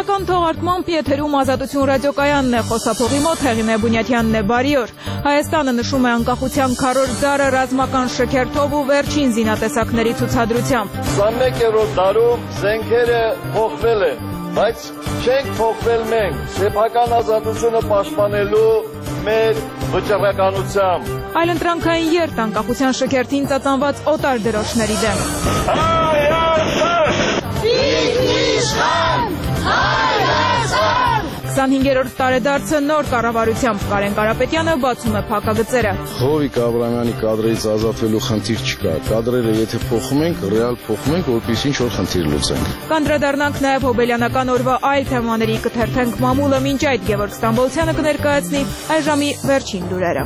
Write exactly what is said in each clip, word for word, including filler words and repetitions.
Հերթական թողարկմամբ եթերում Ազատություն ռադիոկայանն է, խոսափողի մոտ Հեղինե Բունյաթյանն է, բարի օր։ Հայաստանը նշում է անկախության քառորդ դարը ռազմական շքերթով ու վերջին զինատեսակների ցուցադրությամբ։ Քսանմեկերորդ դարում զենքերը փոխվել են, բայց չենք փոխվել մենք, սեփական ազատությունը պաշտպանելու մեր վճռականությամբ։ Այլընտրանքային երթ անկախության շքերթին ծածանված օտար դրոշների դեմ։ քսանհինգերորդ տարեդարձը նոր կառավարությամբ Կարեն Կարապետյանը բացում է փակագծերը։ Հովիկ Աբրամյանի կադրերից ազատվելու խնդիր չկա։ Կադրերը եթե փոխում ենք, ռեալ փոխում ենք, որպեսզի ինչ-որ խնդիր լուծենք։ Կանդրադառնանք նաև հոբելյանական օրվա այլ թեմաների, կթերթենք մամուլը, մինչ այդ Գևորգ Ստամբոլցյանը կներկայացնի այս ժամի վերջին լուրերը։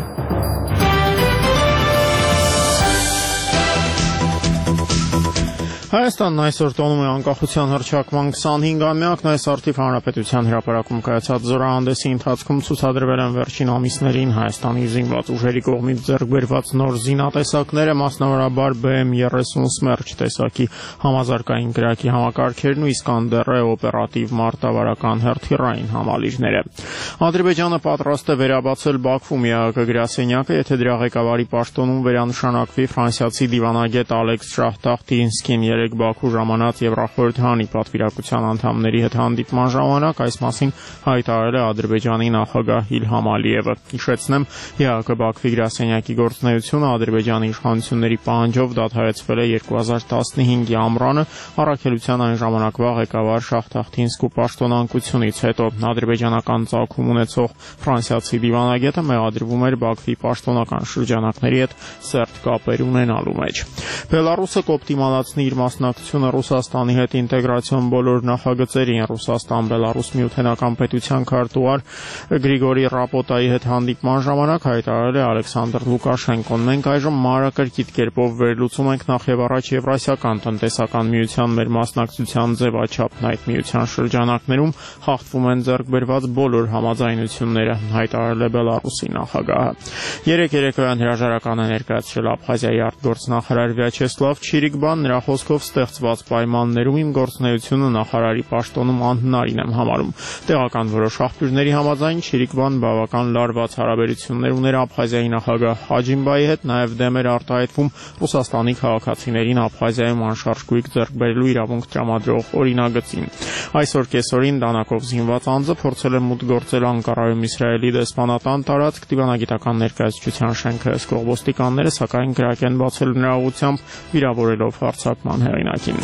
Հայաստանն այսօր տոնում է անկախության հռչակման քսանհինգամյակն, այս առթիվ Հանրապետության հրապարակում կայացած զորահանդեսի ընթացքում ցուցադրվել են վերջին ամիսներին Հայաստանի զինված ուժերի կողմից ձեռք բերված նոր զինատեսակները, մասնավորաբար B M երեսուն Սմերջ տեսակի համազարգային գրակի համակարգերն ու Իսկանդեր օպերատիվ մարտավարական հրթիռային համալիրները։ Ադրբեջանը պատրաստ է վերաբացել Բաքվում ԵԱՀԿ գրասենյակը, եթե դրա ղեկավարի պաշտոնում վերանշանակվի ֆրանսիացի դիվանագետ Ալեքս Շահտախտինսկին Բաքու ժամանած Եվրախորհրդանի պատվիրակության անդամների հետ հանդիպման ժամանակ, այս մասին հայտարարել է Ադրբեջանի նախագահ Իլհամ Ալիևը։ Հիշեցնեմ, ԵԱՀԿ Բաքվի գրասենյակի գործունեությունը Ադրբեջանի իշխանությունների պահանջով դադարեցվել է երկու հազար տասնհինգի ամռանը առաքելության այն ժամանակվա ղեկավար Շահտախտինսկու պաշտոնանկությունից հետո։ Ադրբեջանական ծագում ունեցող ֆրանսիացի դիվանագետը մեղադրվում էր Բաքվի պաշտոնական շրջանակների հետ սերտ կապեր ունենալու մեջ։ Բելարուսը կօպտիմալացնի իր մասնակցությունը Ռուսաստանի հետ ինտեգրացիոն բոլոր նախագծերին։ Ռուսաստան-Բելարուս միութենական պետության քարտուղար Գրիգորի Ռապոտայի հետ հանդիպման ժամանակ հայտարարել է Ալեքսանդր Լուկաշենկոն։ Մենք այժմ մանրակրկիտ կերպով վերլուծում ենք նախ եւ առաջ Եվրասիական տնտեսական միության մեր մասնակցության ձևաչափն, այդ միության շրջանակներում խախտվում են ձեռք բերված բոլոր համաձայնությունները, հայտարարել է Բելարուսի նախագահը։ Երեք երեկոյան հրաժարականը ներկայացրել Աբխազիայի արտգործնախարար Վյաչեսլավ Չիրիկբան, նրա խոսքով ստեղծված պայմաններում իմ գործունեությունը նախարարի պաշտոնում անհնարին եմ համարում։ Տեղական որոշ աղբյուրների համաձայն Չիրիկբան բավական լարված հարաբերություններ ուներ Աբխազիայի նախագահ Հաջիմբայի հետ, նաև դեմ էր արտահայտվում Ռուսաստանի քաղաքացիներին Աբխազիայում անշարժ գույք ձեռք բերելու իրավունք տրամադրող օրինագծին։ Այսօր կեսօրին դանակով զինված անձը փորձել է մուտք գործել Անկարայում Իսրայելի դեսպանատան տարածք, դիվանագիտական ներկայացության շենքը հսկող ոստիկանները սակայն կրակ են բացել նրա ուղղությամբ, վիրավորելով հարձակման հեղինակին։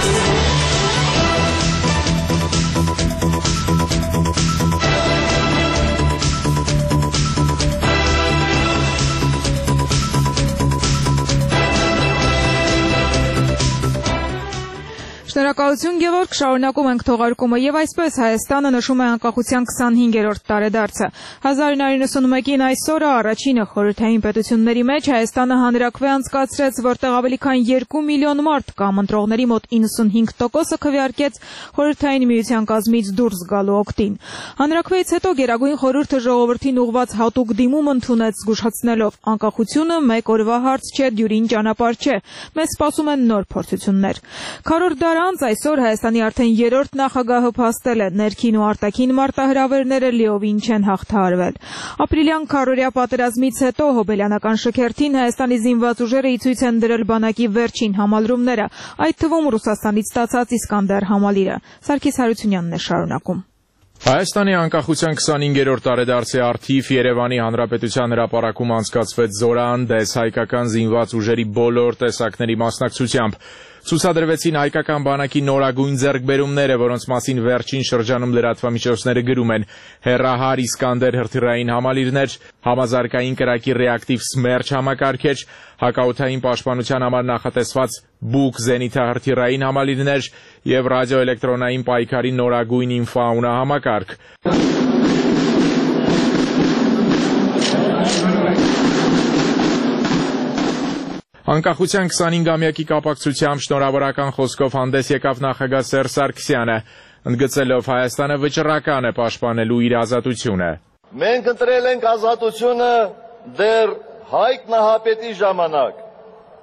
Շնորհակալություն Գևորգ, շարունակում ենք թողարկումը եւ այսպես Հայաստանը նշում է անկախության քսանհինգերորդ տարեդարձը։ հազար ինը հարյուր նվաթ այս օրը առաջինը խորհրդային պետությունների մեջ Հայաստանը հանրաքվե անցկացրեց, որտեղ ավելի քան երկու միլիոն մարդ կամ ընտրողների մոտ իննսունհինգ տոկոսը քվեարկեց խորհրդային միության կազմից դուրս գալու օգտին։ Հանրաքվեից հետո Գերագույն խորհուրդը ժողովրդին ուղղված հատուկ դիմում ընդունեց, զգուշացնելով անկախությունը մեկ օրվա հարց չէ, դյուրին ճանապարհ չէ։ Մեզ սպասում են նոր փորձություններ։ Քառորդ դար անց այսօր Հայաստանի արդեն երրորդ նախագահը փաստել է, ներքին ու արտաքին մարտահրավերները լիովին չեն հաղթահարվել։ Ապրիլյան քառօրյա պատերազմից հետո հոբելյանական շքերթին Հայաստանի զինված ուժերը ի ցույց են դրել բանակի վերջին համալրումները, այդ թվում Ռուսաստանից ստացած Իսկանդեր համալիրը։ Սարգիս Հարությունյանն է շարունակում։ Հայաստանի անկախության քսանհինգերորդ տարեդարձի առթիվ Երևանի Հանրապետության հրապարակում անցկացվեց զորահանդես հայկական զինված ուժերի բոլոր տեսակների մասնակցությամբ։ Ցուցադրվեցին հայկական բանակի նորագույն ձեռքբերումները, որոնց մասին վերջին շրջանում լրատվամիջոցները գրում են. հեռահար Իսկանդեր հրթիռային համալիրներ, համազարգային կրակի ռեակտիվ Սմերջ համակարգեր, հակաօդային պաշտպանության համար նախատեսված Բուկ զենիթահրթիռային համալիրներ եւ ռադիոէլեկտրոնային պայքարի նորագույն ինֆաունա համակարգ։ Անկախության քսանհինգամյակի կապակցությամբ շնորհավորական խոսքով հանդես եկավ նախագահ Սերժ Սարգսյանը, ընդգծելով Հայաստանը վճռական է պաշտպանելու իր ազատությունը։ Մենք ընտրել ենք ազատությունը դեռ Հայկ Նահապետի ժամանակ։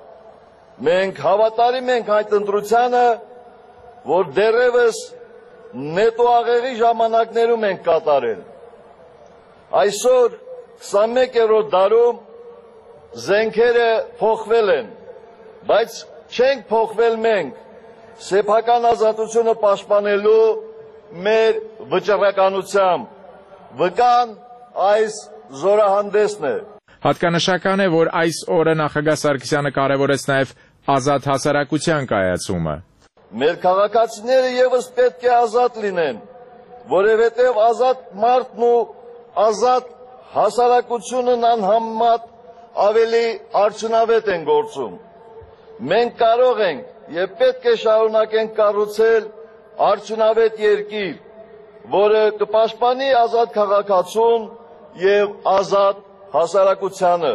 Մենք հավատարիմ ենք այդ ընտրությանը, որ դեռևս նետոաղեղի ժամանակներում ենք կատարել։ Այսօր քսանմեկերորդ դարում զենքերը փոխվել են, բայց չենք փոխվել մենք սեփական ազատությունը պաշտպանելու մեր վճռականությամբ, վկան այս զորահանդեսն է։ Հատկանշական է, որ այս օրը նախագահ Սարգսյանը կարևորեց նաև ազատ հասարակության կայացումը։ Մեր քաղաքացիները ևս պետք է ազատ լինեն, որովհետև ազատ մարդն ու ազատ հասարակությունն անհամեմատ ավելի արդյունավետ են գործում։ Մենք կարող ենք եւ պետք է շարունակենք կառուցել արդյունավետ երկիր, որը կպաշտպանի ազատ քաղաքացուն եւ ազատ հասարակությանը։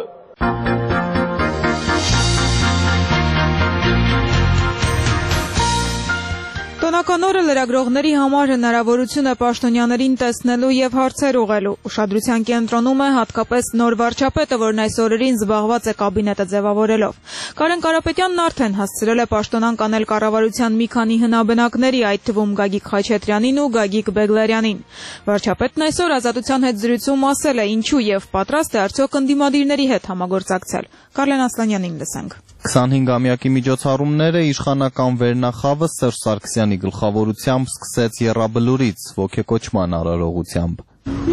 Տոնական օրը լրագրողների համար հնարավորություն է պաշտոնյաներին տեսնելու եւ հարցեր ուղղելու։ Ուշադրության կենտրոնում է հատկապես նոր վարչապետը, որն այս օրերին զբաղված է կաբինետը ձևավորելով։ Կարեն Կարապետյանն արդեն հասցրել է պաշտոնան կանել կառավարության մի քանի հնաբնակների, այդ թվում Գագիկ Խաչատրյանին ու Գագիկ Բեգլարյանին։ Վարչապետն այսօր Ազատության հետ զրույցում ասել է ինչու եւ պատրաստ է արդյոք ընդդիմադիրների հետ համագործակցել։ Կարլեն Ասլանյանին լսենք։ քսանհինգամյակի միջոցառումները իշխանական վերնախավը Սերժ Սարգսյանի գլխավորությամբ սկսեց Եռաբլուրից ոգեկոչման արարողությամբ։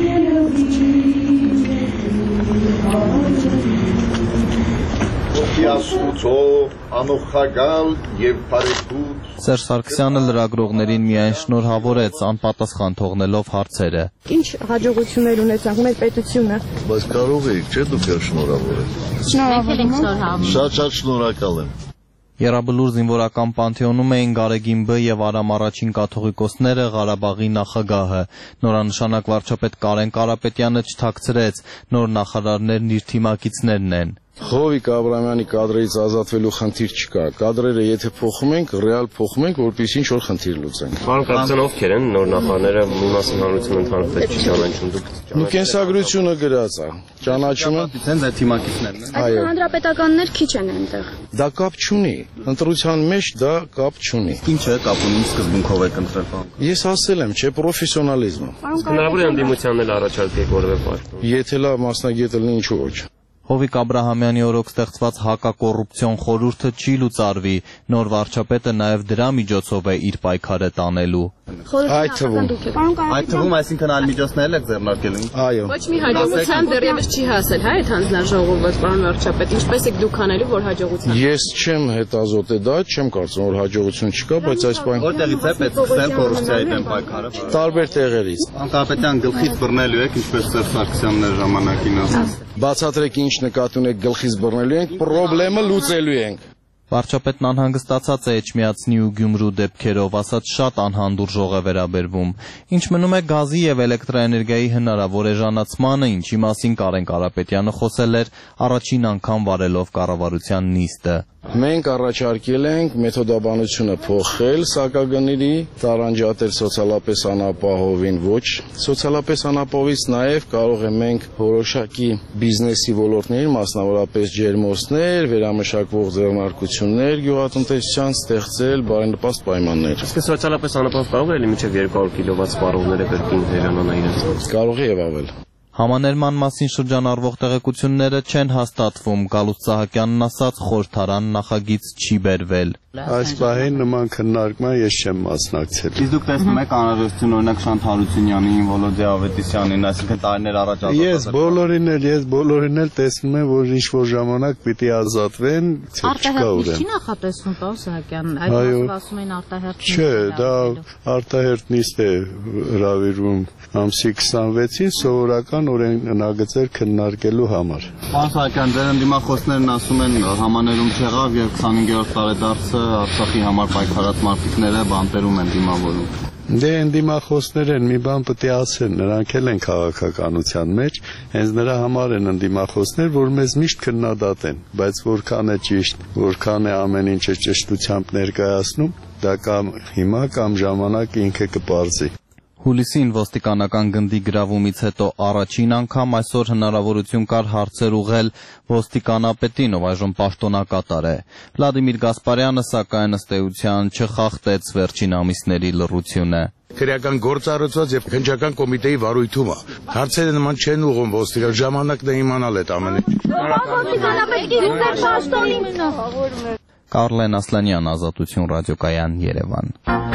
Սերժ Սարգսյանը լրագրողներին միայն շնորհավորեց, անպատասխան թողնելով հարցերը։ Ինչ հաջողություններ ունեցանք մեր պետությունը։ Բայց կարող եք, չէ՞ դուք շնորհավորել։ Շնորհավորում։ Շատ-շատ շնորհակալ եմ։ Եռաբլուր զինվորական պանթեոնում էին Գարեգին Բ եւ Արամ առաջին կաթողիկոսները, Ղարաբաղի նախագահը։ Նորանշանակ վարչապետ Կարեն Կարապետյանը չթաքցրեց, նոր նախարարներն իր թիմակիցներն են։ Հովիկ Աբրամյանի կադրերից ազատվելու խնդիր չկա։ Կադրերը եթե փոխում ենք, ռեալ փոխում ենք, որպեսզի ինչ-որ խնդիր լուծենք։ Պարոն Կարապետյան, ովքեր են նոր նախարարները, մի մասին հանրությունը ընդհանուր պետք չի ճանաչում, դուք Ու կենսագրությունը գրած է։ Ճանաչումը դիտեն դա թիմակիցներն են։ Այս հանրապետականներ քիչ են այնտեղ։ դա կապ չունի։ Ընտրության մեջ դա կապ չունի։ Ինչ է կապ ունի սկզբունքով եք ընտրել բան։ Ես ասել եմ, չէ, պրոֆեսիոնալիզմը։ հնարավոր է ընդդիմությանն էլ առաջարկեք որևէ պաշտոն։ Եթե լավ մասնագետ լինի, ինչու ոչ։ Հովիկ Աբրահամյանի օրոք ստեղծված հակակոռուպցիոն խորհուրդը չի լուծարվի, նոր վարչապետը նաև դրա միջոցով է իր պայքարը տանելու։ Այդ թվում։ Այդ թվում, այսինքն այլ միջոցներ եք ձեռնարկել։ Այո։ Ոչ մի հաջողության դեռևս չի հասել, հա, այդ հանձնաժողովը, պարոն վարչապետ, ինչպես եք դուք անելու, որ հաջողության։ Ես չեմ հետազոտել դա, չեմ կարծում, որ հաջողություն չկա, բայց այս բան Որտեղից է պետք սկսել կոռուպցիայի դեմ պայքարը։ տարբեր տեղերից։ Անկապետյան գլխից բռնելու եք, ինչպես Սերժ Սարգսյանն էր ժամանակին ասել։ Բացատրեք ինչ նկատի ունեք գլխից բռնելու ենք, խնդրեմը լուծելու ենք։ Վարչապետն անհանգստացած է Էջմիածնի ու Գյումրու դեպքերով, ասած շատ անհանդուրժող է վերաբերվում։ Ինչ մնում է գազի եւ էլեկտրաէներգիայի հնարավոր էժանացմանը, ինչի մասին Կարեն Կարապետյանը խոսել էր առաջին անգամ վարելով կառավարության նիստը։ Մենք առաջարկել ենք մեթոդաբանությունը փոխել սակագների, տարանջատել սոցիալապես անապահովին ոչ, սոցիալապես անապահովից նաև կարող ենք մենք որոշակի բիզնեսի ոլորտներին, մասնավորապես ջերմոցներ, վերամշակվող ձեռնարկություններ, գյուղատնտեսության ստեղծել բարենպաստ պայմաններ։ Իսկ սոցիալապես անապահով կարող է մինչև երկու հարյուր կիլովատ սպառողները կրկին հերանան իրենց։ Կարող է եւ ավել։ Համաներման մասին շրջանառվող տեղեկությունները չեն հաստատվում, Գալուստ Սահակյանն ասաց, խորհրդարան նախագիծ չի բերվել։ Այս պահին նման քննարկման ես չեմ մասնակցել։ Իսկ դուք տեսնում եք անհրաժեշտություն օրինակ Շանթ Հարությունյանին, Վոլոդիա Ավետիսյանին, այսինքն տարիներ առաջ ազատվել։ Ես բոլորին էլ, ես բոլորին էլ տեսնում եմ, որ ինչ որ ժամանակ պիտի ազատվեն, չկա ուրեմն։ Չի նախատեսվում, պարոն Սահակյան, այդ ասում են արտահերթ։ Չէ, դա արտահերթ նիստ է հրավիրվում ամսի քսանվեցին սովորական օրենագծեր քննարկելու համար։ Պարոն Սահակյան, ձեր ընդդիմախոսներն ասում են համաներում չեղավ եւ քսանհինգերորդ տարեդարձը Արցախի համար պայքարած մարդիկները բանտերում են դիմավորում։ Դե ընդդիմախոսներ են, մի բան պետք է ասեն, նրանք էլ են քաղաքականության մեջ, հենց նրա համար են ընդդիմախոսներ, որ մեզ միշտ քննադատեն, բայց որքան է ճիշտ, որքան է ամեն ինչը ճշտությամբ ներկայացնում, դա կամ հիմա կամ ժամանակ ինքը կպարզի։ Հուլիսին ոստիկանական գնդի գրավումից հետո առաջին անգամ այսօր հնարավորություն կար հարցեր ուղղել ոստիկանապետին, ով այժմ պաշտոնակատար է։ Վլադիմիր Գասպարյանը սակայն ըստ էության չխախտեց վերջին ամիսների լռությունը։ քրեական գործառույթված եւ քննչական կոմիտեի վարույթում է։ Հարցերը նման չեն ուղղում ոստիկան, ժամանակն է իմանալ այդ ամենը։ Կարլեն Ասլանյան, Ազատություն ռադիոկայան, Երևան։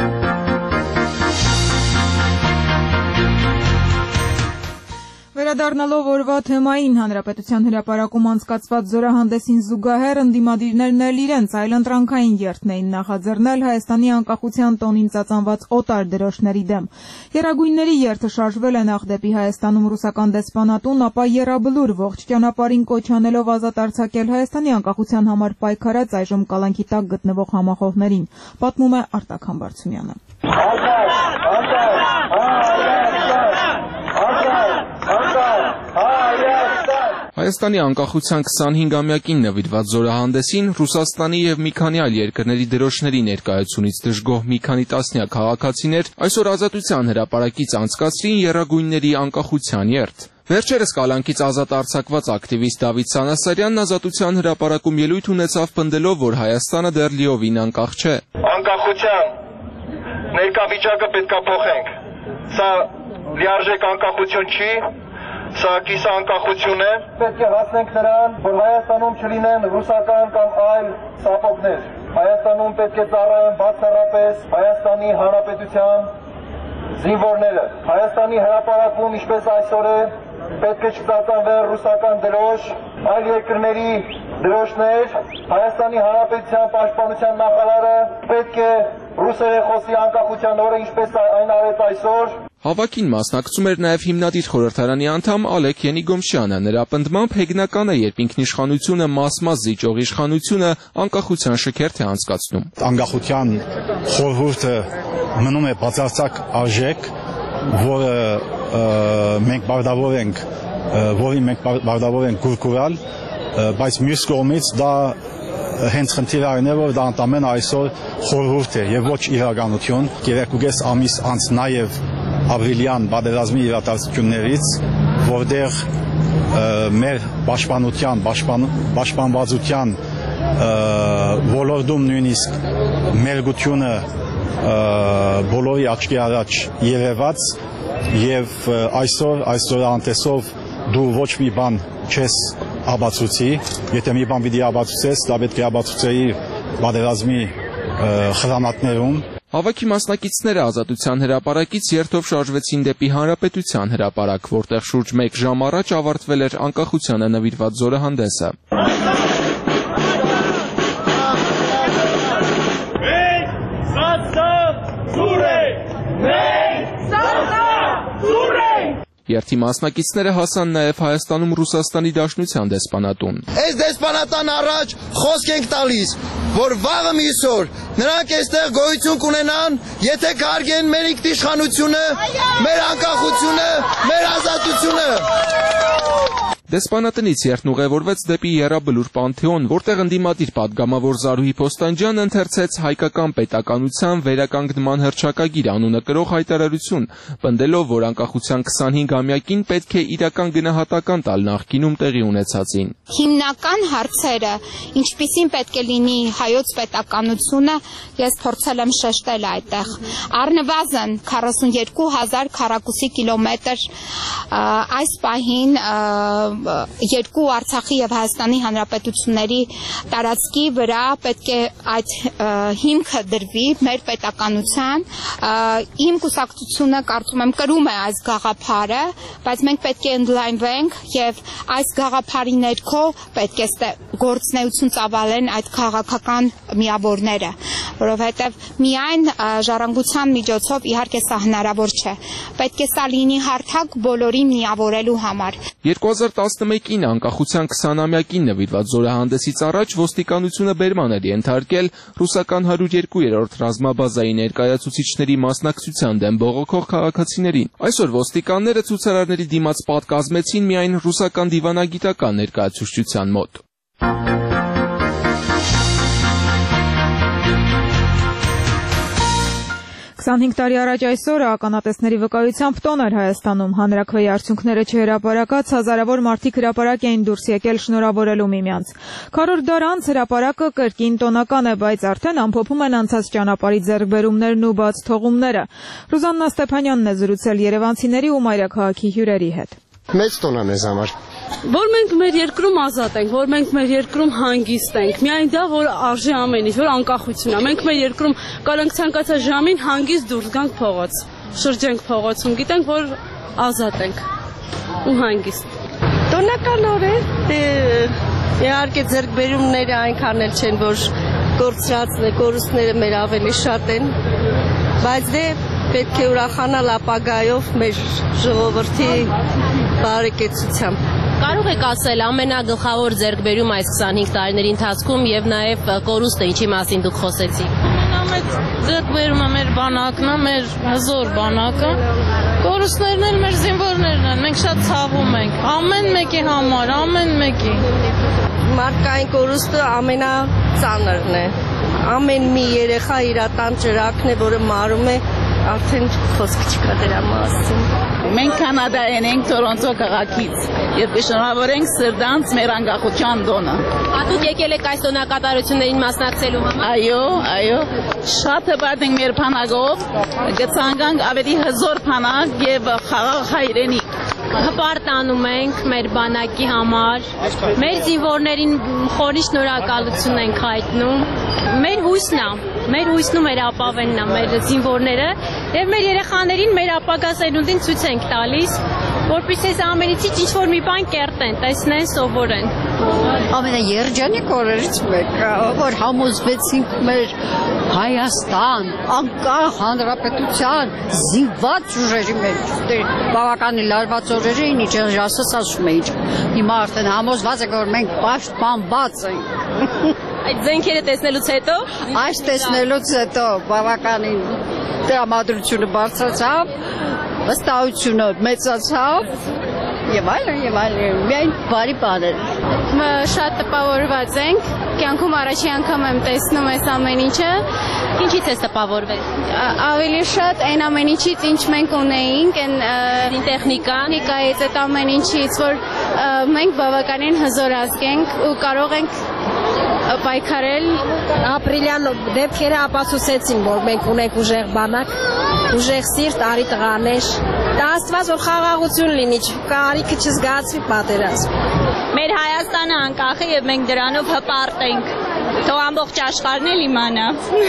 Վերադառնալով օրվա թեմային, Հանրապետության հրապարակում անցկացված զորահանդեսին զուգահեռ ընդդիմադիրներն էլ իրենց այլընտրանքային երթն էին նախաձեռնել Հայաստանի անկախության տոնին ծածանված օտար դրոշների դեմ։ Եռագույնների երթը շարժվել է նախ դեպի Հայաստանում ռուսական դեսպանատուն, ապա եռաբլուր ողջ ճանապարհին կոչ անելով ազատ արձակել Հայաստանի անկախության համար պայքարած այժմ կալանքի տակ գտնվող համախոհներին, պատմում է Արտակ Համբարձումյանը։ Հայաստանի անկախության քսանհինգամյակին նվիրված զորահանդեսին Ռուսաստանի եւ մի քանի այլ երկրների դրոշների ներկայությունից դժգոհ մի քանի տասնյակ քաղաքացիներ այսօր Ազատության հրապարակից անցկացրին եռագույնների անկախության երթ։ Վերջերս կալանքից ազատ արձակված ակտիվիստ Դավիթ Սանասարյանն Ազատության հրապարակում ելույթ ունեցավ պնդելով, որ Հայաստանը դեռ լիովին անկախ չէ։ Անկախության ներկա վիճակը պետք է փոխենք։ Սա լիարժեք անկախություն չի, սա կիսանկախություն է։ Պետք է հասնենք նրան, որ Հայաստանում չլինեն ռուսական կամ այլ սապոգներ։ Հայաստանում պետք է ծառայեն բացառապես Հայաստանի Հանրապետության զինվորները։ Հայաստանի հրապարակում, ինչպես այսօր է, պետք է չծածանվեն ռուսական դրոշ, այլ երկրների դրոշներ։ Հայաստանի Հանրապետության պաշտպանության նախարարը պետք է ռուսերեն խոսի անկախության օրը, ինչպես այն արեց այսօր։ Հավաքին մասնակցում էր նաև հիմնադիր խորհրդարանի անդամ Ալեք Ենիգոմշյանը։ Նրա պնդմամբ հեգնական է, երբ ինքնիշխանությունը մաս-մաս զիջող իշխանությունը անկախության շքերթ է անցկացնում։ Անկախության խորհուրդը մնում է բացարձակ արժեք, որը մենք բարդավոր ենք, որին մենք բարդավոր ենք գուրկուրալ, բայց մյուս կողմից դա հենց խնդիրը այն է, որ դա ընդամենը այսօր խորհուրդ է եւ ոչ իրականություն։ Երեքուկես ամիս անց նաեւ ապրիլյան պատերազմի իրադարձություններից, որտեղ մեր պաշտպանության, պաշտպանվածության ոլորտում նույնիսկ մերգությունը բոլորի աչքի առաջ երևաց եւ այսօր այսօր անտեսով դու ոչ մի բան չես աբացուցի, եթե մի բան պիտի աբացուցես, դա պետք է աբացուցեի պատերազմի խրամատներում։ Հավաքի մասնակիցները Ազատության հրապարակից երթով շարժվեցին դեպի Հանրապետության հրապարակ, որտեղ շուրջ մեկ ժամ առաջ ավարտվել էր անկախությանը նվիրված զորահանդեսը։ Երթի մասնակիցները հասան նաև Հայաստանում Ռուսաստանի Դաշնության դեսպանատուն։ Այս դեսպանատան առաջ խոսք ենք տալիս, որ վաղը միսօր նրանք այստեղ գոյություն կունենան, եթե կարգեն մեր ինքնիշխանությունը, մեր անկախությունը, մեր ազատությունը։ Դեսպանատնից երթն ուղևորվեց դեպի Եռաբլուր Պանթեոն, որտեղ ընդդիմադիր պատգամավոր Զարուհի Պոստանջյանը ընթերցեց հայկական պետականության վերականգնման հռչակագիր անունը կրող հայտարարություն, պնդելով, որ անկախության քսանհինգամյակին պետք է իրական գնահատական տալ նախկինում տեղի ունեցածին։ Հիմնական հարցերը, ինչպիսին պետք է լինի հայոց պետականությունը, ես փորձել եմ շեշտել այդտեղ։ Առնվազն քառասունյոթ հազար քառակուսի կիլոմետր այս պահին երկու Արցախի եւ Հայաստանի Հանրապետությունների տարածքի վրա պետք է այդ հիմքը դրվի մեր պետականության։ Իմ կուսակցությունը կարծում եմ կրում է այս գաղափարը, բայց մենք պետք է ընդլայնվենք եւ այս գաղափարի ներքո պետք է գործնեություն ծավալեն այդ քաղաքական միավորները, որովհետեւ միայն ժառանգության միջոցով իհարկե սա հնարավոր չէ։ Պետք է սա լինի հարթակ բոլորին միավորելու համար։ երկու հազար տասնմեկին անկախության քսանամյակին նվիրված զորահանդեսից առաջ ոստիկանությունը բերման էր ենթարկել ռուսական հարյուր երկու-րդ ռազմաբազայի ներկայացուցիչների մասնակցության դեմ բողոքող քաղաքացիներին։ Այսօր ոստիկանները ցուցարարների դիմաց պատկազմեցին միայն ռուսական դիվանագիտական ներկայացուցչության մոտ։ քսանհինգ տարի առաջ այսօրը ականատեսների վկայությամբ տոն էր Հայաստանում հանրաքվեի արդյունքները չհրապարակած հազարավոր մարդիկ հրապարակ էին դուրս եկել շնորհավորելու միմյանց։ Քառորդ դար անց հրապարակը կրկին տոնական է, բայց արդեն ամփոփում են անցած ճանապարհի ձեռքբերումներն ու բաց թողումները։ Ռուզաննա Ստեփանյանն է զրուցել երևանցիների ու մայրաքաղաքի հյուրերի հետ։ Մեծ տոն է մեզ համար։ Որ մենք մեր երկրում ազատ ենք, որ մենք մեր երկրում հանգիստ ենք, միայն դա, որ արժի ամեն ինչ, որ անկախություն է։ Մենք մեր երկրում կարանք ցանկացած ժամին հանգիստ դուրս գանք փողոց, շրջենք փողոցում, գիտենք, որ ազատ ենք ու հանգիստ։ Տոնական օր է, դե իհարկե ձեռքբերումները այնքան էլ չեն, որ կորցրածն է, կորուստները մեր ավելի շատ են, բայց դե պետք է ուրախանալ ապագայով մեր ժողովրդի բարեկեցությամբ։ Կարող եք ասել ամենագլխավոր ձեռքբերում այս քսանհինգ տարիների ընթացքում եւ նաեւ կորուստը ինչի մասին դուք խոսեցիք։ Ամենամեծ ձեռքբերումը մեր բանակն է, մեր հզոր բանակը։ Կորուստներն էլ մեր զինվորներն են, մենք շատ ցավում ենք։ Ամեն մեկի համար, ամեն մեկի։ Մարդկային կորուստը ամենածանրն է։ Ամեն մի երեխա իր տան ճրակն է, որը մարում է, արդեն խոսք չկա դրա մասին։ Մենք Կանադայեն ենք Տորոնտո քաղաքից եւ կշնորհավորենք սրտանց մեր անկախության տոնը։ Դուք եկել եք այս տոնակատարություններին մասնակցելու համար։ Այո, այո։ Շատ հպարտ ենք մեր բանակով, կցանկանք ավելի հզոր բանակ եւ խաղաղ հայրենիք։ Հպարտանում ենք մեր բանակի համար, մեր զինվորներին խորի շնորհակալություն ենք հայտնում։ Մեր հույսն է, մեր հույսն ու մեր ապավենն է, մեր զինվորները եւ մեր երեխաներին մեր ապագա սերունդին ցույց ենք տալիս, որպեսզի այս ամենից ինչ-որ մի բան կերտեն, տեսնեն, սովորեն։ Ամենաերջանիկ օրերից մեկը, որ համոզվեցինք մեր Հայաստան, անկախ հանրապետության զինված ուժերի մեջ, բավական լարված օրեր էին, ինչ ասած ասում էի, հիմա արդեն համոզված եք, որ մենք պաշտպանված ենք։ Այդ զենքերը տեսնելուց հետո, այս տեսնելուց հետո բավականին տրամադրությունը բարձրացավ, վստահությունը մեծացավ եւ այլն եւ այլն, միայն բարի բաներ։ Շատ տպավորված ենք, կյանքում առաջի անգամ եմ տեսնում այս ամեն ինչը։ Ինչից ես տպավորվել։ Ավելի շատ այն ամեն ինչից, ինչ մենք ունեինք, այն տեխնիկան, տեխնիկայից, այդ ամեն ինչից, որ մենք բավականին հզոր ազգ ենք ու կարող ենք պայքարել։ Ապրիլյան դեպքերը ապացուցեցին, որ մենք ունենք ուժեղ բանակ, ուժեղ սիրտ, արի տղաներ։ Դա Աստված որ խաղաղություն լինի, կարիքը չզգացվի պատերազմ։ Մեր Հայաստանը անկախ է եւ մենք դրանով հպարտ ենք։ Թող ամբողջ աշխարհն էլ իմանա։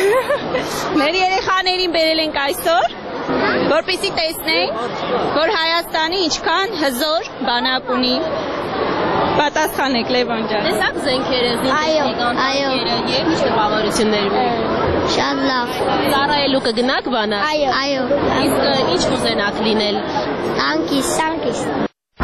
Մեր երեխաներին բերել ենք այսօր, որպեսզի տեսնեն, որ Հայաստանը ինչքան հզոր բանակ ունի։ Պատասխանեք Լևոն ջան։ Տեսակ զենքերը, զինտեխնիկան, զենքերը, եւ ինչ տպավորություններ ունեք։ Շատ լավ։ Ծառայելու կգնաք բանակ։ Այո, այո։ Իսկ ինչ կուզենաք լինել։ Տանկիստ, տանկիստ։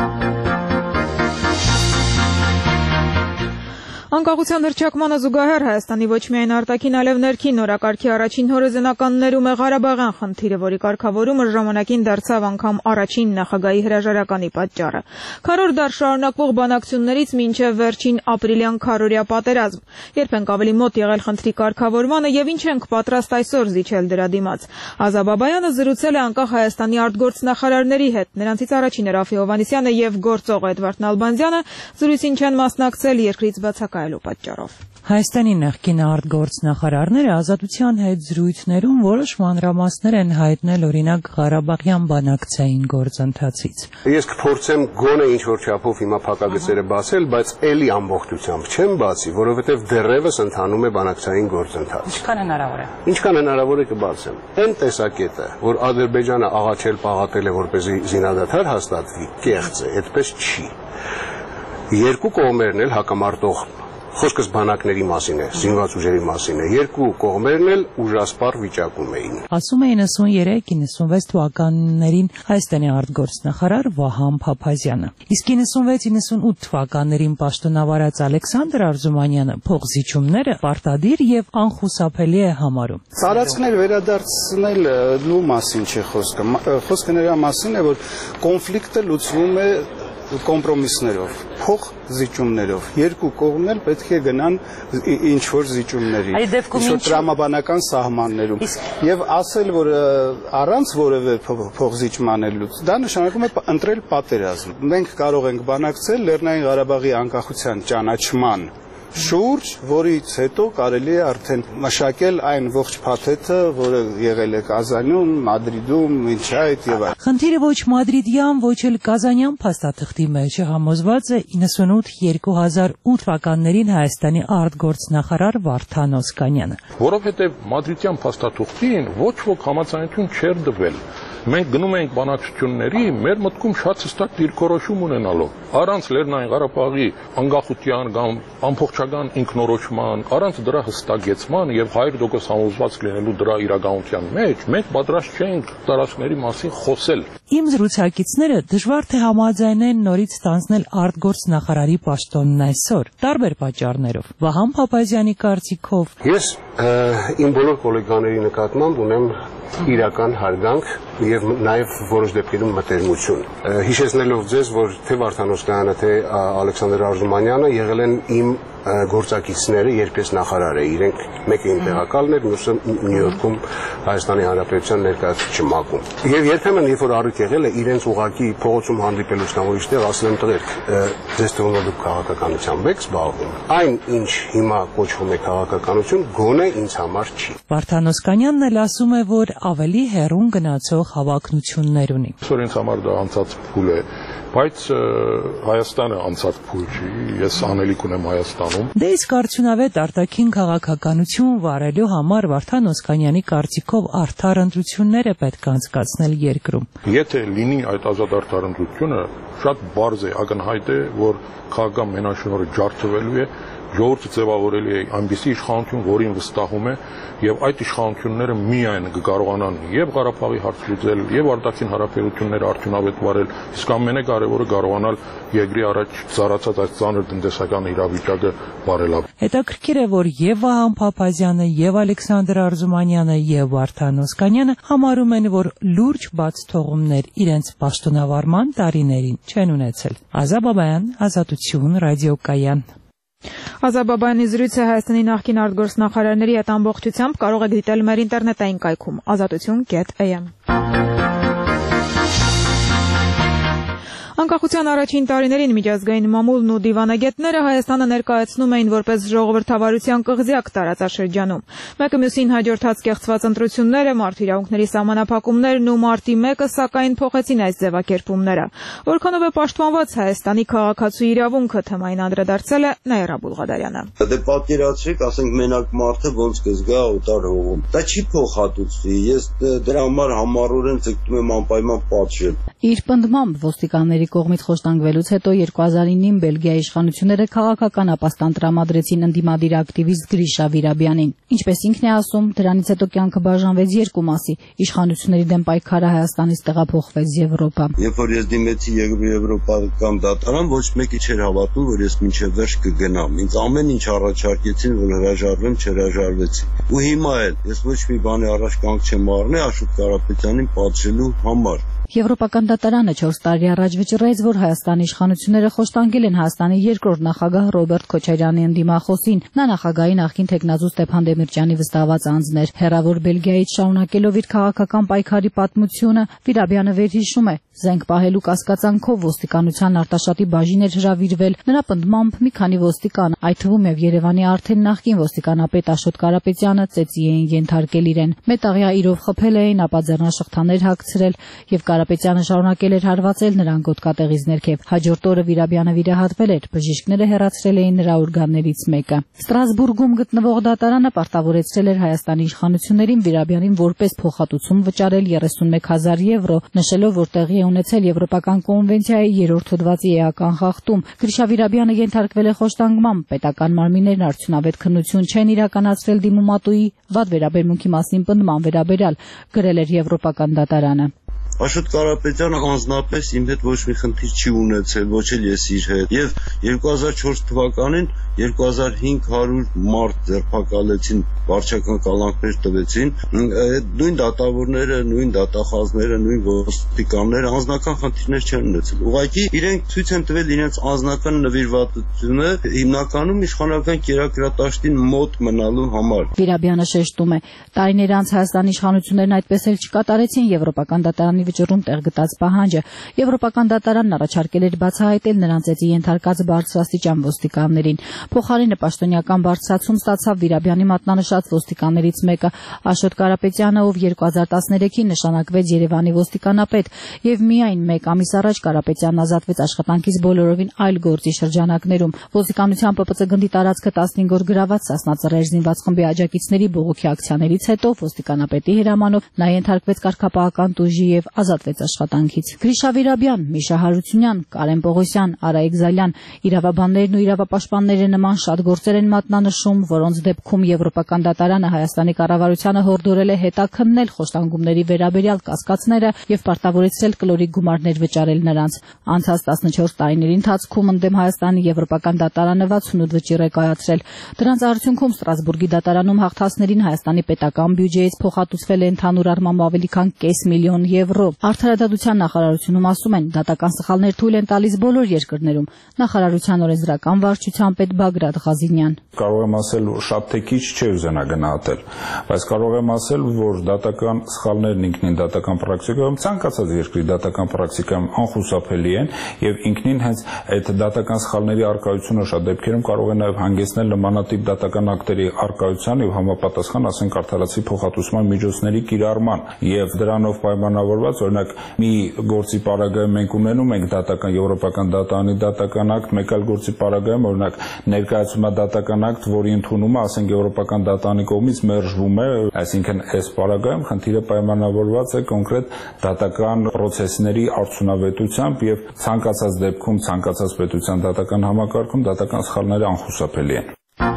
Անկախության հռչակմանը զուգահեռ Հայաստանի ոչ միայն արտաքին, այլև ներքին օրակարգի առաջին հորիզոնականներում է Ղարաբաղյան խնդիրը, որի կարգավորումը ժամանակին դարձավ անգամ առաջին նախագահի հրաժարականի պատճառը։ Քառորդ դար շարունակվող բանակցություններից մինչև վերջին ապրիլյան քառօրյա պատերազմ, երբ ենք ավելի մոտ եղել խնդրի կարգավորմանը եւ ինչ ենք պատրաստ այսօր զիջել դրա դիմաց։ Ազա Բաբայանը զրուցել է անկախ Հայաստանի արտգործնախարարների հետ, նրանցից առաջինը Ռաֆի Հովհաննիսյանը եւ գործող Էդվարդ Նալբանդյանը զրույցին չեն մասնակցել երկրից բացակայելու պատճառով։ Հայաստանի նախկին արտգործնախարարները ազատության հետ զրույցներում որոշ մանրամասներ են հայտնել օրինակ Ղարաբաղյան բանակցային գործընթացից։ Ես կփորձեմ գոնե ինչ-որ չափով հիմա փակագծերը բացել, բայց էլի ամբողջությամբ չեմ բացի, որովհետև դեռևս ընթանում է բանակցային գործընթաց։ Ինչքան հնարավոր է։ Ինչքան հնարավոր է կբացեմ։ Այն տեսակետը, որ Ադրբեջանը աղաչել պաղատել է, որպեսզի զինադադար հաստատվի, կեղծ է, այդպես չի։ Երկու կողմերն էլ հակամարտող Խոսքս բանակների մասին է, զինված ուժերի մասին է, երկու կողմերն էլ ուժասպառ վիճակում էին։ Ասում է իննսուններեք իննսունվեց թվականներին Հայաստանի արտգործնախարար Վահան Փափազյանը։ Իսկ իննսունվեց իննսունութ թվականներին պաշտոնավարած Ալեքսանդր Արզումանյանը փոխզիջումները պարտադիր եւ անխուսափելի է համարում։ Տարածքներ վերադարձնելու մասին չի խոսքը։ Խոսքը նրա մասին է, որ կոնֆլիկտը լուծվում է կոմպրոմիսներով, փող զիջումներով։ Երկու կողմն էլ պետք է գնան ինչ որ զիջումների, ինչ որ տրամաբանական սահմաններում։ Եվ ասել, որ առանց որևէ փող զիջմանելուց, դա նշանակում է ընտրել պատերազմ։ Մենք կարող ենք բանակցել Լեռնային Ղարաբաղի անկախության ճանաչման շուրջ, որից հետո կարելի է արդեն մշակել այն ողջ փաթեթը, որը եղել է Կազանում, Մադրիդում, ինչ այդ եւ այլն։ Խնդիրը ոչ մադրիդյան, ոչ էլ կազանյան փաստաթղթի մեջ է, համոզված է իննսունութ երկու հազար ութ թվականներին Հայաստանի արտգործնախարար Վարդան Օսկանյանը։ Որովհետեւ մադրիդյան փաստաթղթին ոչ ոք համաձայնություն չէր տվել։ Մենք գնում ենք բանակցությունների, մեր մտքում շատ հստակ դիրքորոշում ունենալով, առանց Լեռնային Ղարաբաղի անկախության կամ ամբողջական ինքնորոշման, առանց դրա հստակեցման եւ հարյուր տոկոս համոզված լինելու դրա իրականության մեջ, մենք պատրաստ չենք տարածքների մասին խոսել։ Իմ զրուցակիցները դժվար թե համաձայնեն նորից ստանձնել արտգործնախարարի պաշտոնն այսօր, տարբեր պատճառներով։ Վահան Փափազյանի կարծիքով Ես իմ բոլոր գոլեգաների նկատմամբ ունեմ իրական հարգանք եւ նաեւ որոշ դեպքերում մտերմություն։ Հիշեցնելով ձեզ, որ թե Վարդան Օսկանյանը, թե Ալեքսանդր Արզումանյանը եղել են իմ գործակիցները, երբ ես նախարար էի, իրենք մեկը իմ տեղակալն էր, մյուսը Նյու Յորքում Հայաստանի Հանրապետության ներկայացուցիչ ՄԱԿ-ում։ Եվ երբեմն, երբ որ առիթ եղել է իրենց ուղակի փողոցում հանդիպելուց կամ ուրիշտեղ, ասել եմ տղերք, ձեզ թվում է դուք քաղաքականությամբ եք զբաղվում։ Այն, ինչ հիմա կոչվում է քաղաքականություն, գոնե ինձ համար չի։ Վարդան Օսկանյանն էլ ասում է, որ ավելի հեռուն գնացող հավակնություններ ունի։ Այսօր ինձ համար դա անցած փուլ է, բայց Հայաստանը անցած փուլ չի, ես անելիք ունեմ Հայաստանում։ Դե իսկ արդյունավետ արտաքին քաղաքականություն վարելու համար Վարդան Օսկանյանի կարծիքով արդար ընտրություններ է պետք անցկացնել երկրում։ Եթե լինի այդ ազատ արդար ընտրությունը, շատ բարձ է, ակնհայտ է, որ քաղաքական մենաշնորհը ջարդվելու է, ժողովուրդը ձևավորելի է այնպիսի իշխանություն, որին վստահում է, եւ այդ իշխանությունները միայն կկարողանան եւ Ղարաբաղի հարց լուծել, եւ արտաքին հարաբերությունները արդյունավետ վարել, իսկ ամենակարևորը կարողանալ երկրի առաջ ծառացած այս ծանր տնտեսական իրավիճակը բարելավել։ Հետաքրքիր է, որ եւ Վահան Փափազյանը, եւ Ալեքսանդր Արզումանյանը, եւ Վարդան Օսկանյանը համարում են, որ լուրջ բաց թողումներ իրենց պաշտոնավարման տարիներին չեն ունեցել։ Ազա Բաբայան, Ազատություն, ռադիոկայան։ Ազաբաբայանի զրույցը Հայաստանի նախկին արտգործնախարարների հետ ամբողջությամբ կարող եք դիտել մեր ինտերնետային կայքում ազատություն կետ էյ էմ։ Անկախության առաջին տարիներին միջազգային մամուլն ու դիվանագետները Հայաստանը ներկայացնում էին որպես ժողովրդավարության կղզյակ տարածաշրջանում։ Մեկը մյուսին հաջորդած կեղծված ընտրությունները, մարդ իրավունքների սահմանափակումներն ու մարտի մեկը սակայն փոխեցին այս ձևակերպումները։ Որքանով է պաշտպանված Հայաստանի քաղաքացու իրավունքը, թեմային անդրադարձել է Նաիրա Բուլղադարյանը։ Դե պատկերացրեք, ասենք մենակ մարդը ոնց կզգա օտար հողում։ Դա չի փոխհատուցվի։ Ես դրա համար համառորեն ցկտում եմ անպայման պատժել։ Իր պնդմամբ ոստիկանների կողմից խոշտանգվելուց հետո երկու հազար ինին Բելգիայի իշխանությունները քաղաքական ապաստան տրամադրեցին ընդդիմադիր ակտիվիստ Գրիշա Վիրաբյանին։ Ինչպես ինքն է ասում, դրանից հետո կյանքը բաժանվեց երկու մասի։ Իշխանությունների դեմ պայքարը Հայաստանից տեղափոխվեց Եվրոպա։ Երբ որ ես դիմեցի եվրոպական դատարան, ոչ մեկի չէր հավատում, որ ես մինչև վերջ կգնամ։ Ինձ ամեն ինչ առաջարկեցին, որ հրաժարվեմ, չհրաժարվեցի։ Ու հիմա էլ ես ոչ մի բանի առաջ կանգ չեմ առնել Աշոտ Կարապետյանին պատժելու համար։ Եվրոպական դատարանը չորս տարի առաջ վճռեց, որ Հայաստանի իշխանությունները խոշտանգել են Հայաստանի երկրորդ նախագահ Ռոբերտ Քոչարյանի ընդդիմախոսին։ Նա նախագահի նախկին թեկնածու Ստեփան Դեմիրճյանի վստահված անձն էր։ Հեռավոր Բելգիայից շարունակելով իր քաղաքական պայքարի պատմությունը, Վիրաբյանը վերհիշում է, զենք պահելու կասկածանքով ոստիկանության արտաշատի բաժին էր հրավիրվել։ Նրա պնդմամբ մի քանի ոստիկան, այդ թվում եւ Երևանի արդեն նախկին ոստիկանապետ Աշոտ Կարապետյանը ծեծի էին ենթարկել իրեն։ Մետաղյա իրով խփել էին, ապա ձեռնաշղթաներ հագցրել եւ Կարապետյանը շարունակել էր հարվածել նրան գոտկատեղից ներքև։ Հաջորդ օրը Վիրաբյանը վիրահատվել էր, բժիշկները հեռացրել էին նրա օրգաններից մեկը։ Ստրասբուրգում գտնվող դատարանը պարտավորեցրել էր Հայաստանի իշխանություններին Վիրաբյանին որպես փոխհատուցում վճարել երեսունմեկ հազար եվրո, նշելով, որ տեղի է ունեցել Եվրոպական կոնվենցիայի երրորդ հոդվածի էական խախտում։ Գրիշա Վիրաբյանը ենթարկվել է խոշտանգման, պետական մարմիններն արդյունավետ քննություն չեն իրականացրել դիմումատուի վատ վերաբերմունքի մասին պնդման վերաբերյալ, գրել էր Եվրոպական դատարանը։ Աշոտ Կարապետյանը անձնապես իմ հետ ոչ մի խնդիր չի ունեցել, ոչ էլ ես իր հետ։ Եվ երկու հազար չորս թվականին երկու հազար հինգ հարյուր մարդ ձերբակալեցին, վարչական կալանքներ տվեցին, նույն դատավորները, նույն դատախազները, նույն ոստիկանները անձնական խնդիրներ չեն ունեցել։ Ուղղակի իրենք ցույց են տվել իրենց անձնական նվիրվածությունը հիմնականում իշխանական կերակրատաշտին մոտ մնալու համար։ Վիրաբյանը շեշտում է, տարիներ անց Հայաստանի իշխանություններն այդպես էլ չկատարեցին Եվրոպական դատարանի վճռում տեղ գտած պահանջը։ Եվրոպական դատարանն առաջարկել էր բացահայտել նրանց էծի ենթարկած բարձրաստիճան ոստիկաններին։ Փոխարենը պաշտոնյական բարձրացում ստացավ Վիրաբյանի մատնանշած ոստիկաններից մեկը, Աշոտ Կարապետյանը, ով երկու հազար տասներեքին նշանակվեց Երևանի ոստիկանապետ, եւ միայն մեկ ամիս առաջ Կարապետյանն ազատվեց աշխատանքից բոլորովին այլ գործի շրջանակներում։ Ոստիկանության Պ Պ Ց գնդի տարածքը տասնհինգ օր գրաված Սասնա Ծռեր զինված խմբի աջակիցների բողոքի ակցիաներից հետո ոստիկանապետի հրամանով նա ենթարկվեց կարգապահական տուժի եւ ազատվեց աշխատանքից։ Գրիշա Վիրաբյան, Միշա Հարությունյան, Կարեն Պողոսյան, Արայիկ Զալյան, իրավաբաններն ու իրավապաշտպանները նման շատ գործեր են մատնանշում, որոնց դեպքում Եվրոպական դատարանը Հայաստանի կառավարությանը հորդորել է հետաքննել խոշտանգումների վերաբերյալ կասկածները եւ պարտավորեցրել կլորիկ գումարներ վճարել նրանց։ Անցած տասնչորս տարիների ընթացքում ընդդեմ Հայաստանի Եվրոպական դատարանը վաթսունութ վճիռ է կայացրել։ Դրանց արդյունքում Ստրասբուրգի դատարանում հաղթածներին Հայաստանի պետական բյուջեից փոխհատուցվել է ընդհանուր առմամբ ավելի քան կես միլիոն եվրո։ Արդարադատության նախարարությունում ասում են, դատական սխալներ թույլ են տալիս բոլոր երկրներում։ Նախարարության օրենսդրական վարչության պետ Բագրատ Ղազինյան։ Կարող եմ ասել, որ շատ թե քիչ չէ ուզենա գնահատել, բայց կարող եմ ասել, որ դատական սխալներն ինքնին դատական պրակտիկայում ցանկացած երկրի դատական պրակտիկայում անխուսափելի են եւ ինքնին հենց այդ դատական սխալների արկայությունը շատ դեպքերում կարող է նաեւ հանգեցնել նմանատիպ դատական ակտերի արկայության եւ համապատասխան, ասենք, արդարացի փոխհատուցման միջոցների կիրառման եւ դրանով պայմանավորված, օրինակ, մի գործի պարագայում մենք ունենում ենք դատական եվրոպական դատարանի դատական ակտ, մեկ այլ գործի պարագայում, օրինակ, ներկայացումա դատական ակտ, որի ընդունումը, ասենք, եվրոպական դատարանի կողմից մերժվում է, այսինքն այս պարագայում խնդիրը պայմանավորված է կոնկրետ դատական պրոցեսների արդյունավետությամբ եւ ցանկացած դեպքում, ցանկացած պետության դատական համակարգում դատական սխալները անխուսափելի են։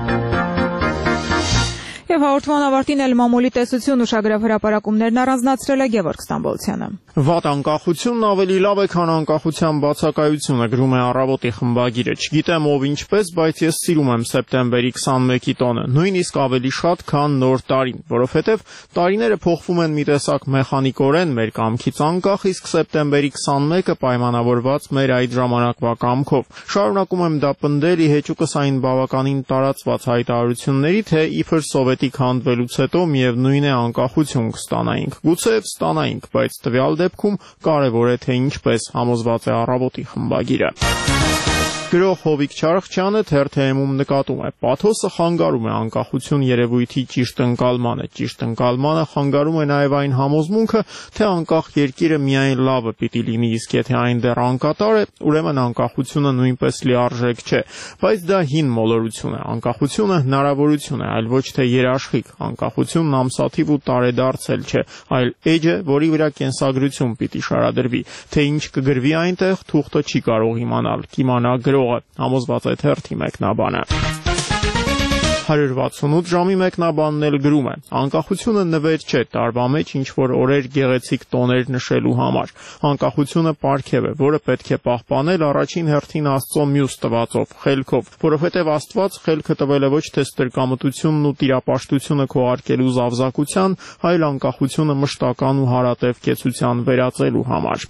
Եվ հաղորդման ավարտին էլ մամուլի տեսություն ուշագրավ հրապարակումներն առանձնացրել է Գևորգ Ստամբոլցյանը։ Վատ անկախությունն ավելի լավ է, քան անկախության բացակայությունը, գրում է Առավոտի խմբագիրը։ Չգիտեմ ով ինչպես, բայց ես սիրում եմ սեպտեմբերի քսանմեկի տոնը, նույնիսկ ավելի շատ, քան նոր տարին, որովհետև տարիները փոխվում են մի տեսակ մեխանիկորեն մեր կամքից անկախ, իսկ սեպտեմբերի քսանմեկը պայմանավորված մեր այդ ժամանակվա կամքով։ Շարունակում եմ դա պնդել ի հեճուկս այն բավականին տարածված հայտարարությունների, թե իբր սովետիկ հանդվելուց հետո միևնույն է անկախություն կստանայինք։ Գուցեև ստանայինք, բայց տվյալ դեպքում կարևոր է թե ինչպես, համոզված է Առավոտի խմբագիրը։ Գրող Հովիկ Չարխչյանը թերթեմում նկատում է. Պաթոսը խանգարում է անկախություն երևույթի ճիշտ ընկալմանը։ Ճիշտ ընկալմանը խանգարում է նաև այն համոզմունքը, թե անկախ երկիրը միայն լավը պիտի լինի, իսկ եթե այն դեռ անկատար է, ուրեմն անկախությունը նույնպես լիարժեք չէ։ Բայց դա հին մոլորություն է։ Անկախությունը հնարավորություն է, այլ ոչ թե երաշխիք։ Անկախությունն ամսաթիվ ու տարեդարձել չէ, այլ էջ է, որի վրա կենսագրություն պիտի շարադրվի։ Թե ինչ կգրվի այնտեղ, թուղթը չի կարող իմանալ։ Կիմանա գրողը, համոզված է թերթի մեկնաբանը։ հարյուր վաթսունութ ժամի մեկնաբանն էլ գրում է. Անկախությունը նվեր չէ տարվա մեջ ինչ-որ օրեր գեղեցիկ տոներ նշելու համար։ Անկախությունը պարգև է, որը պետք է պահպանել առաջին հերթին Աստծո մյուս տվածով, խելքով, որովհետև Աստված խելքը տվել է ոչ թե ստրկամտությունն ու տիրապաշտությունը քողարկելու զավզակության, այլ անկախությունը մշտական ու հարատև կեցության վերածելու համար։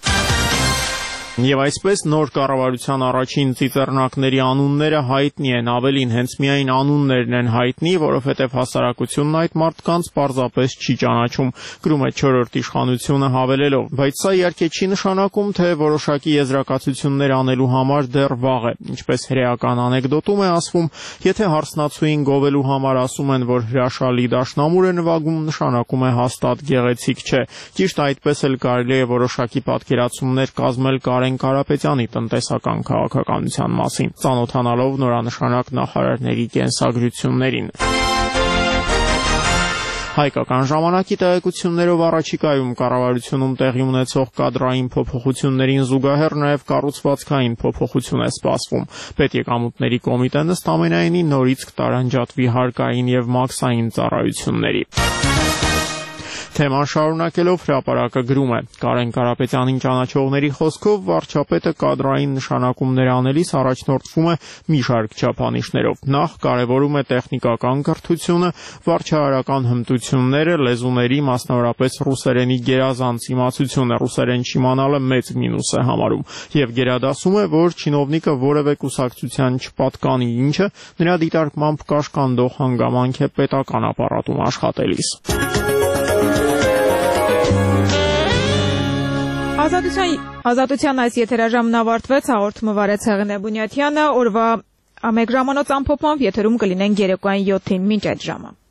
Եվ այսպես նոր կառավարության առաջին ծիծեռնակների անունները հայտնի են, ավելին հենց միայն անուններն են հայտնի, որովհետև հասարակությունն այդ մարդկանց պարզապես չի ճանաչում, գրում է չորրորդ իշխանությունը հավելելով, բայց սա իհարկե չի նշանակում, թե որոշակի եզրակացություններ անելու համար դեռ վաղ է, ինչպես հրեական անեկդոտում է ասվում, եթե հարսնացուին գովելու համար ասում են, որ հրաշալի դաշնամուր է նվագում, նշանակում է հաստատ գեղեցիկ չէ, ճիշտ այդպես էլ կարելի է որոշակի պատկերացումներ կազմել Կարեն Կարապետյանի տնտեսական քաղաքականության մասին, ծանոթանալով նորանշանակ նախարարների կենսագրություններին։ Հայկական ժամանակի տեղեկություններով առաջիկայում կառավարությունում տեղի ունեցող կադրային փոփոխություններին զուգահեռ նաև կառուցվածքային փոփոխություն է սպասվում։ Պետեկամուտների կոմիտեն ըստ ամենայնի նորից կտարանջատվի հարկային եւ մաքսային ծառայությունների։ Թեման շարունակելով հրապարակը գրում է. Կարեն Կարապետյանին ճանաչողների խոսքով վարչապետը կադրային նշանակումներ անելիս առաջնորդվում է մի շարք չափանիշներով։ Նախ կարևորում է տեխնիկական կրթությունը, վարչահարական հմտությունները, լեզուների, մասնավորապես ռուսերենի գերազանց իմացությունը, ռուսերեն չիմանալը մեծ մինուս է համարում, եւ գերադասում է, որ չինովնիկը որևէ կուսակցության չպատկանի, ինչը նրա դիտարկմամբ կաշկանդող հանգամանք է պետական ապարատում աշխատելիս։ Ազատության ազատության այս եթերաժամն ավարտվեց, հաղորդումը վարեց Հեղինե Բունյաթյանը, օրվա մեկ ժամանոց ամփոփմամբ եթերում կլինեն երեկոյան յոթին, մինչ այդ ժամը։